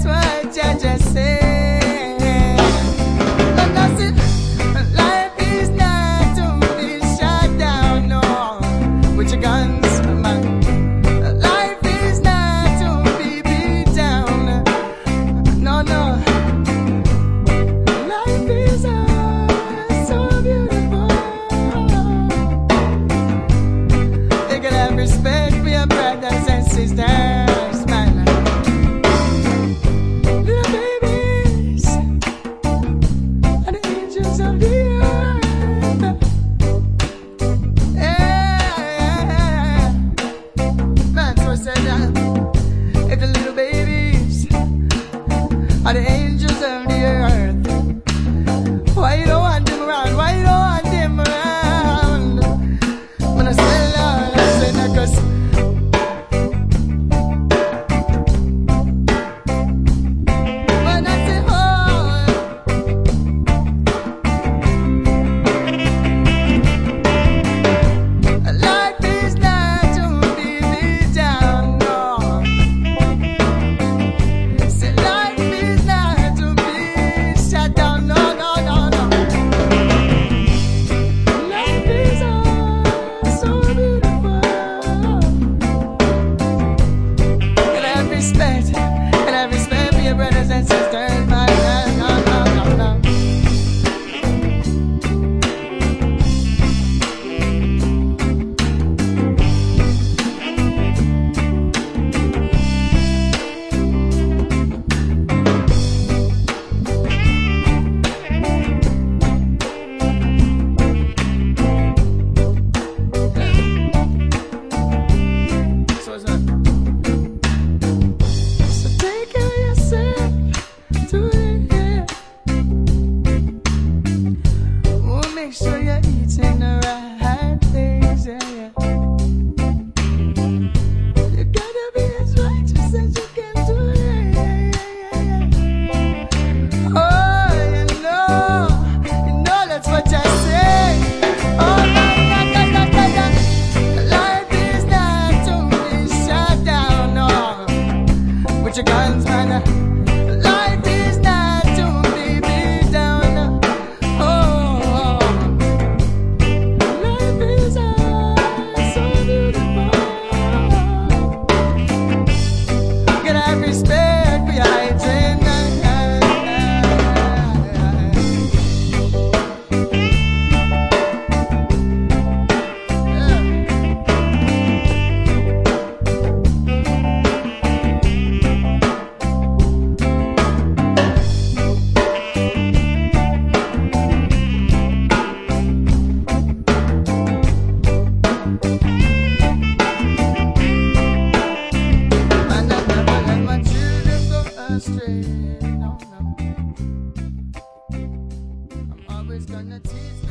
what I just said. And I said, life is not to be shut down, no, with your guns, man. Life is not to be beat down, no, no. Life is so beautiful. You gotta have respect for your brothers and sisters, man. Little babies are the angels of the earth. Yeah. Man, so I said that if the little babies are the angels of the earth, why you don't want them around? Why you don't want them around? When I say Lord, I say that 'cause when I say oh, life is not to be beat down, no. Say life is not to be shut down, no, no, no, no. Life is so beautiful. And I have respect for your brothers and sisters, man. No, no, no, no. So what's up? So take care of yourself, do it. Oh, make sure you're eating the right things, yeah, yeah. You gotta be as righteous as you can do, yeah, yeah, yeah, yeah. Oh, you know that's what I say. Oh, life is not to be shut down, no, with your guns, man. Life is not to be beat down. Oh, life is so beautiful. Gotta have respect for your hygiene. Man, I never let my children go astray. No, no. I'm always gonna teach